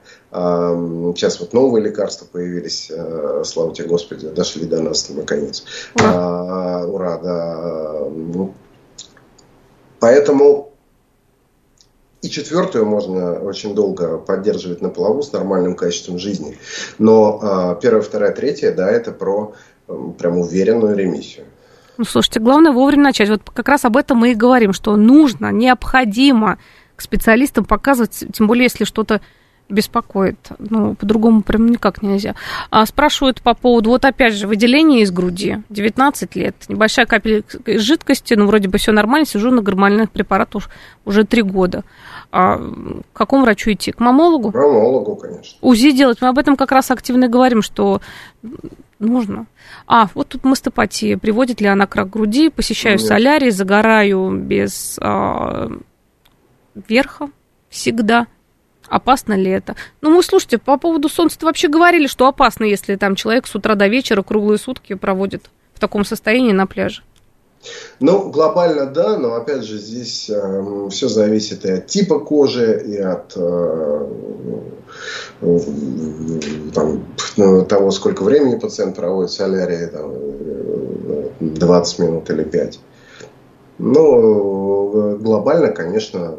Сейчас вот новые лекарства появились, слава тебе Господи, дошли до нас наконец. Ура, Ура да. Поэтому и четвертую можно очень долго поддерживать на плаву с нормальным качеством жизни. Но первая, вторая, третья, да, это про прям уверенную ремиссию. Ну, слушайте, главное вовремя начать. Вот как раз об этом мы и говорим, что нужно, необходимо к специалистам показывать, тем более, если что-то беспокоит. Ну, по-другому прям никак нельзя. А, спрашивают по поводу, вот опять же, выделения из груди. девятнадцать лет, небольшая капелька жидкости, ну, вроде бы все нормально, сижу на гормональных препаратах уже три года. А к какому врачу идти? К мамологу? К мамологу, конечно. УЗИ делать? Мы об этом как раз активно говорим, что нужно. А, вот тут мастопатия. Приводит ли она к раку груди? Посещаю Нет. солярий, загораю без а, верха всегда. Опасно ли это? Ну, мы, слушайте, по поводу солнца вообще говорили, что опасно, если там человек с утра до вечера круглые сутки проводит в таком состоянии на пляже. Ну, глобально да, но опять же здесь э, все зависит и от типа кожи, и от э, э, там, ну, того, сколько времени пациент проводит в солярии, там, двадцать минут или пять. Ну, глобально, конечно,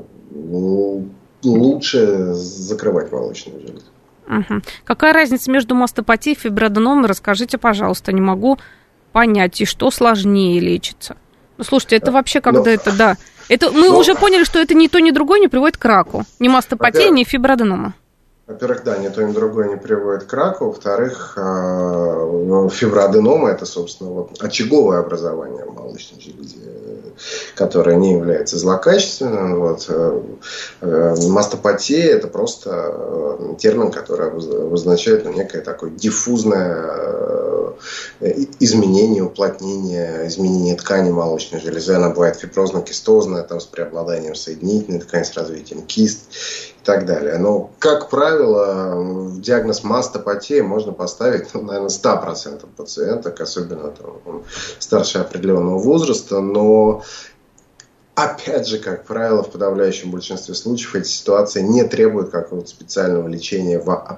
лучше закрывать молочную железу. Угу. Какая разница между мастопатией и фиброаденомой? Расскажите, пожалуйста, не могу понять, и что сложнее лечится. Ну, слушайте, это вообще когда но, это, да. Это, мы но, уже поняли, что это ни то, ни другое не приводит к раку. Ни мастопатия, ни фиброаденома. Во-первых, да, ни то, ни другое не приводит к раку. Во-вторых, фиброаденома – это, собственно, вот очаговое образование в молочной железе, которое не является злокачественным. Вот. Мастопатия – это просто термин, который обозначает ну, некое такое диффузное изменение, уплотнение, изменение ткани молочной железы. Она бывает фиброзно-кистозная, там, с преобладанием соединительной ткани, с развитием кист и так далее. Но, как правило, диагноз мастопатии можно поставить, ну, наверное, сто процентов пациенток, особенно там, старше определенного возраста, но опять же, как правило, в подавляющем большинстве случаев эти ситуации не требуют какого-то специального лечения вообще. То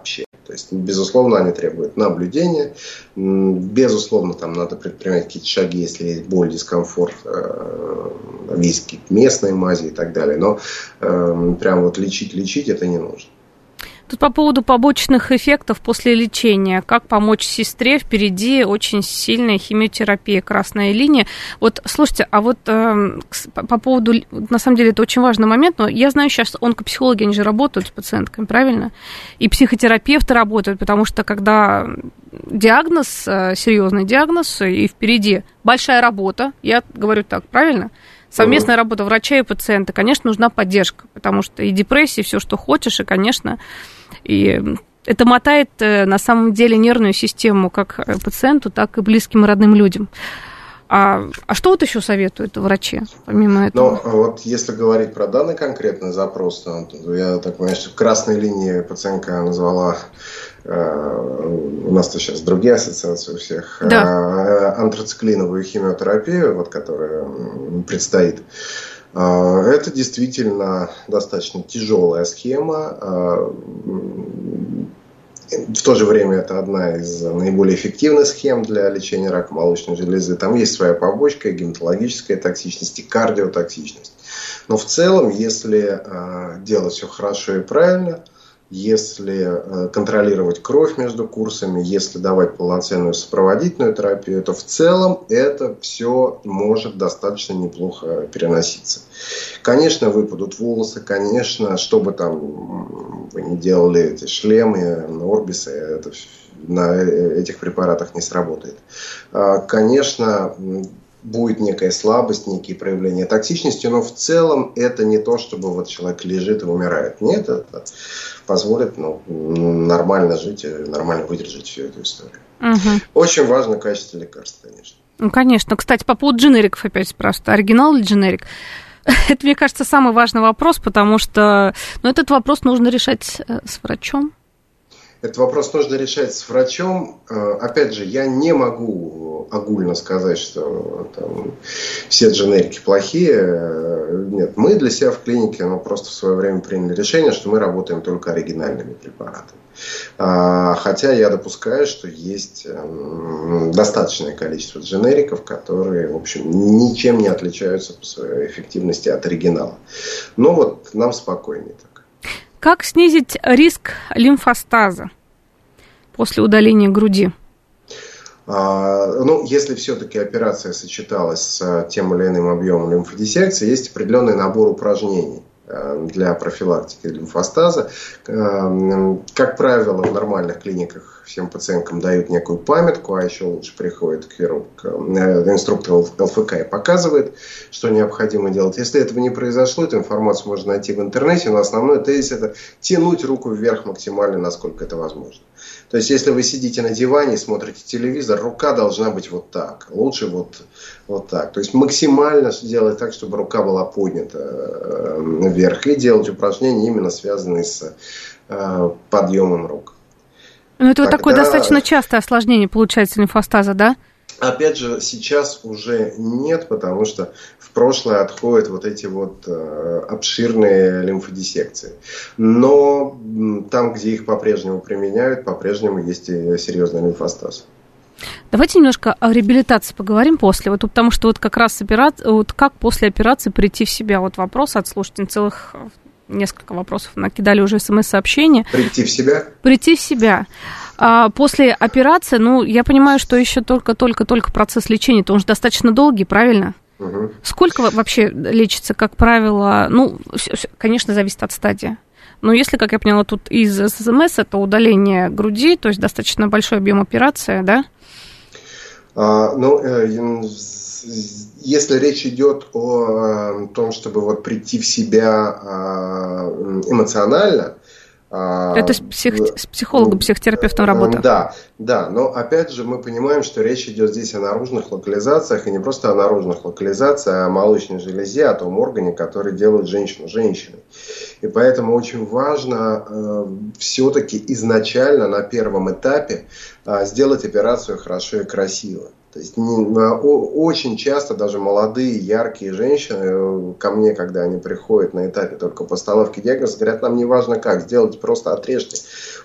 То есть, безусловно, они требуют наблюдения, безусловно, там надо предпринимать какие-то шаги, если есть боль, дискомфорт, есть какие-то местные мази и так далее. Но прям вот лечить-лечить это не нужно. Тут по поводу побочных эффектов после лечения. Как помочь сестре? Впереди очень сильная химиотерапия, красная линия. Вот, слушайте, а вот э, по поводу, на самом деле, это очень важный момент, но я знаю, сейчас онкопсихологи, они же работают с пациентками, правильно? И психотерапевты работают, потому что когда диагноз, серьезный диагноз, и впереди большая работа, я говорю так, правильно? Совместная работа врача и пациента, конечно, нужна поддержка, потому что и депрессия, и все, что хочешь, и, конечно, и это мотает на самом деле нервную систему как пациенту, так и близким и родным людям. А, а что вот еще советуют врачи, помимо этого? Ну, вот если говорить про данный конкретный запрос, то я так понимаю, что красной линией пациентка назвала, э, у нас-то сейчас другие ассоциации у всех, да. э, антрациклиновую химиотерапию, вот, которая предстоит. Э, это действительно достаточно тяжелая схема. Э, В то же время это одна из наиболее эффективных схем для лечения рака молочной железы. Там есть своя побочка, гематологическая токсичность и кардиотоксичность. Но в целом, если э, делать все хорошо и правильно, если э, контролировать кровь между курсами, если давать полноценную сопроводительную терапию, то в целом это все может достаточно неплохо переноситься. Конечно, выпадут волосы, конечно, что бы там вы ни делали, эти шлемы, орбисы, это на этих препаратах не сработает. Конечно, будет некая слабость, некие проявления токсичности, но в целом это не то, чтобы вот человек лежит и умирает. Нет, это позволит ну, нормально жить, нормально выдержать всю эту историю. Угу. Очень важно качество лекарств, конечно. Ну, конечно. Кстати, по поводу дженериков опять спрашивают. Оригинал или дженерик? Это, мне кажется, самый важный вопрос, потому что ну, этот вопрос нужно решать с врачом. Этот вопрос нужно решать с врачом. Опять же, я не могу огульно сказать, что там, все дженерики плохие. Нет, мы для себя в клинике ну, просто в свое время приняли решение, что мы работаем только оригинальными препаратами. Хотя я допускаю, что есть достаточное количество дженериков, которые, в общем, ничем не отличаются по своей эффективности от оригинала. Но вот нам спокойнее так. Как снизить риск лимфостаза после удаления груди? А, ну, если все-таки операция сочеталась с тем или иным объемом лимфодиссекции, есть определенный набор упражнений для профилактики лимфостаза. Как правило, в нормальных клиниках всем пациенткам дают некую памятку, а еще лучше приходит к хирургу, инструктор ЛФК и показывает, что необходимо делать. Если этого не произошло, эту информацию можно найти в интернете, но основной тезис – это тянуть руку вверх максимально, насколько это возможно. То есть, если вы сидите на диване и смотрите телевизор, рука должна быть вот так. Лучше вот, вот так. То есть, максимально делать так, чтобы рука была поднята вверх. И делать упражнения, именно связанные с э, подъемом рук. Ну, это Тогда... вот такое достаточно частое осложнение получается лимфостаза, да? Опять же, сейчас уже нет, потому что в прошлое отходят вот эти вот э, обширные лимфодиссекции. Но там, где их по-прежнему применяют, по-прежнему есть и серьезный лимфостаз. Давайте немножко о реабилитации поговорим после. Вот, потому что вот как раз операция, вот как после операции прийти в себя? Вот вопрос от слушателей, целых несколько вопросов накидали уже смс-сообщения. Прийти в себя? Прийти в себя. А после операции, ну, я понимаю, что еще только-только-только процесс лечения, то он же достаточно долгий, правильно? Угу. Сколько вообще лечится, как правило? Ну, конечно, зависит от стадии. Но если, как я поняла, тут из СМС это удаление груди, то есть достаточно большой объем операции, да? А, ну, э, если речь идет о том, чтобы вот прийти в себя эмоционально, это с, псих, с психологом, психотерапевтом работа. Да, да, но опять же мы понимаем, что речь идет здесь о наружных локализациях, и не просто о наружных локализациях, а о молочной железе, о том органе, который делает женщину женщиной. И поэтому очень важно э, все-таки изначально на первом этапе э, сделать операцию хорошо и красиво. То есть не, очень часто даже молодые, яркие женщины ко мне, когда они приходят на этапе только постановки диагноза, говорят, нам не важно как, сделайте, просто отрежьте.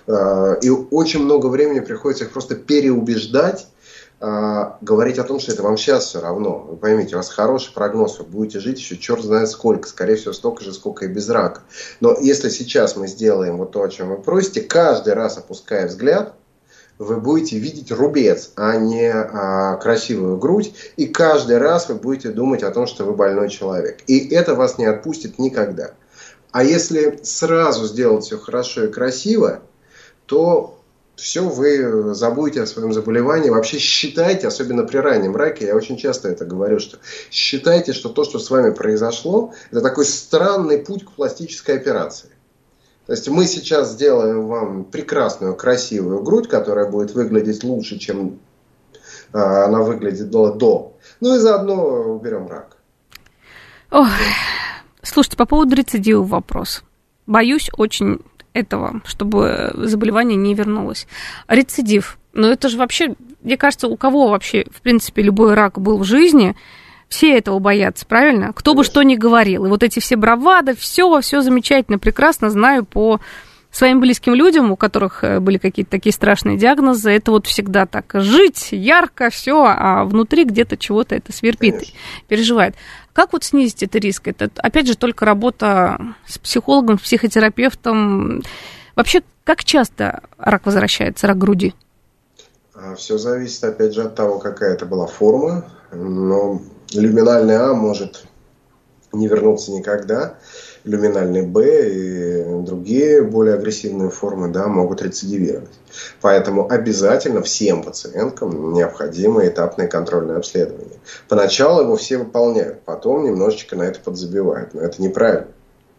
И очень много времени приходится их просто переубеждать, говорить о том, что это вам сейчас все равно. Вы поймите, у вас хороший прогноз, вы будете жить еще черт знает сколько, скорее всего столько же, сколько и без рака. Но если сейчас мы сделаем вот то, о чем вы просите, каждый раз опуская взгляд, вы будете видеть рубец, а не а, красивую грудь. И каждый раз вы будете думать о том, что вы больной человек. И это вас не отпустит никогда. А если сразу сделать все хорошо и красиво, то все, вы забудете о своем заболевании. Вообще считайте, особенно при раннем раке, я очень часто это говорю, что считайте, что то, что с вами произошло, это такой странный путь к пластической операции. То есть мы сейчас сделаем вам прекрасную, красивую грудь, которая будет выглядеть лучше, чем э, она выглядела до. Ну и заодно уберем рак. Ой. Слушайте, по поводу рецидива вопрос. Боюсь очень этого, чтобы заболевание не вернулось. Рецидив. Ну это же вообще, мне кажется, у кого вообще, в принципе, любой рак был в жизни, все этого боятся, правильно? Кто бы что ни говорил. И вот эти все бравады, все, все замечательно, прекрасно знаю по своим близким людям, у которых были какие-то такие страшные диагнозы. Это вот всегда так. Жить ярко, все, а внутри где-то чего-то это свербит, Конечно. Переживает. Как вот снизить этот риск? Это, опять же, только работа с психологом, с психотерапевтом. Вообще, как часто рак возвращается, рак груди? Все зависит, опять же, от того, какая это была форма. Но люминальный А может не вернуться никогда. Люминальный Б и другие более агрессивные формы, да, могут рецидивировать. Поэтому обязательно всем пациенткам необходимо этапное контрольное обследование. Поначалу его все выполняют, потом немножечко на это подзабивают. Но это неправильно.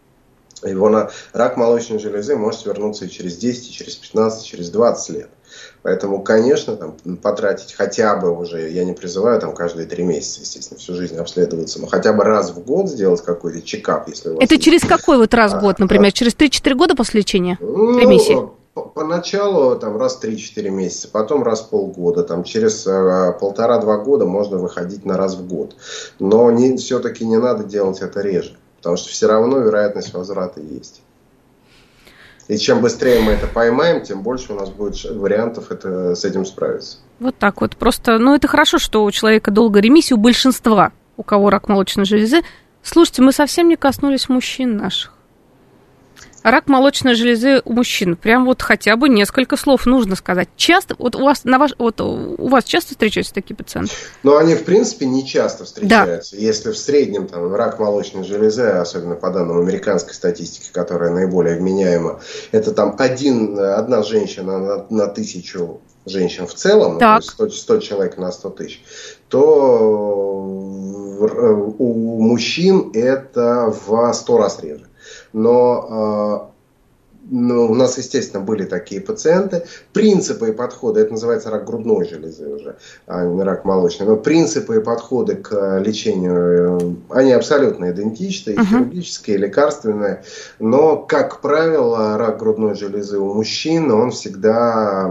Его на рак молочной железы может вернуться и через десять, и через пятнадцать, и через двадцать лет. Поэтому, конечно, там, потратить хотя бы уже, я не призываю там каждые три месяца, естественно, всю жизнь обследоваться, но хотя бы раз в год сделать какой-то чекап, если у вас Это есть... через какой вот раз в год, например? А, через три-четыре года после лечения? Ремиссии? Ну, поначалу там, раз в три-четыре месяца, потом раз в полгода, там, через а, полтора-два года можно выходить на раз в год. Но не, все-таки не надо делать это реже, потому что все равно вероятность возврата есть. И чем быстрее мы это поймаем, тем больше у нас будет вариантов это, с этим справиться. Вот так вот. Просто, ну, это хорошо, что у человека долгая ремиссия, у большинства, у кого рак молочной железы. Слушайте, мы совсем не коснулись мужчин наших. Рак молочной железы у мужчин. Прям вот хотя бы несколько слов нужно сказать. Часто, вот у вас, на ваш, вот у вас часто встречаются такие пациенты? Ну, они, в принципе, не часто встречаются. Да. Если в среднем там, рак молочной железы, особенно по данным американской статистики, которая наиболее вменяема, это там один, одна женщина на, на тысячу женщин в целом, ну, то есть сто, сто человек на сто тысяч, то у мужчин это в сто раз реже. Но, но у нас, естественно, были такие пациенты. Принципы и подходы, это называется рак грудной железы уже, а не рак молочной. Но принципы и подходы к лечению, они абсолютно идентичны, и uh-huh. хирургические, и лекарственные. Но, как правило, рак грудной железы у мужчин, он всегда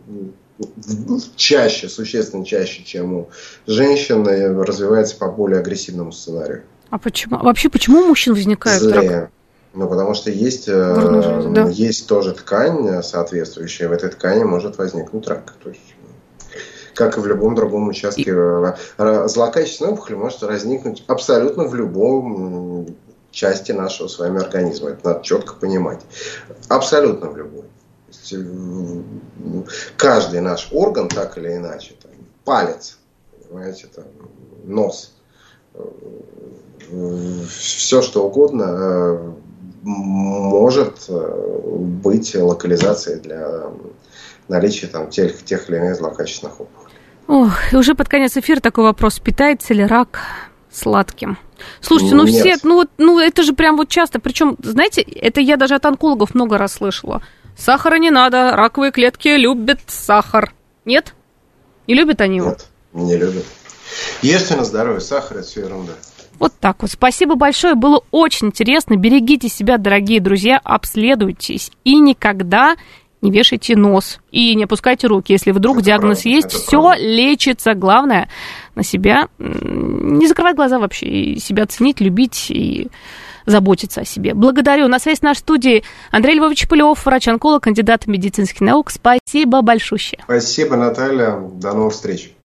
чаще, существенно чаще, чем у женщин, развивается по более агрессивному сценарию. А почему? Вообще, почему у мужчин возникает рак? Ну, потому что есть, железы, да. есть тоже ткань соответствующая, в этой ткани может возникнуть рак. То есть, как и в любом другом участке, и... злокачественная опухоль может возникнуть абсолютно в любом части нашего с вами организма. Это надо четко понимать. Абсолютно в любой. То есть, каждый наш орган, так или иначе, там, палец, понимаете, там, нос, все что угодно может быть локализацией для наличия там, тех, тех или иных злокачественных опухолей. Ох, и уже под конец эфира такой вопрос. Питается ли рак сладким? Слушайте, ну Нет. все, ну, вот, ну это же прям вот часто, причем, знаете, это я даже от онкологов много раз слышала. Сахара не надо, раковые клетки любят сахар. Нет? Не любят они его? Нет, не любят. Ешьте на здоровье, сахар – это все ерунда. Вот так вот. Спасибо большое, было очень интересно. Берегите себя, дорогие друзья, обследуйтесь и никогда не вешайте нос и не опускайте руки. Если вдруг это диагноз правда, есть, все лечится. Главное на себя не закрывать глаза вообще, и себя ценить, любить и заботиться о себе. Благодарю. На связи с нашей студией Андрей Львович Пылев, врач-онколог, кандидат медицинских наук. Спасибо большущее. Спасибо, Наталья. До новых встреч.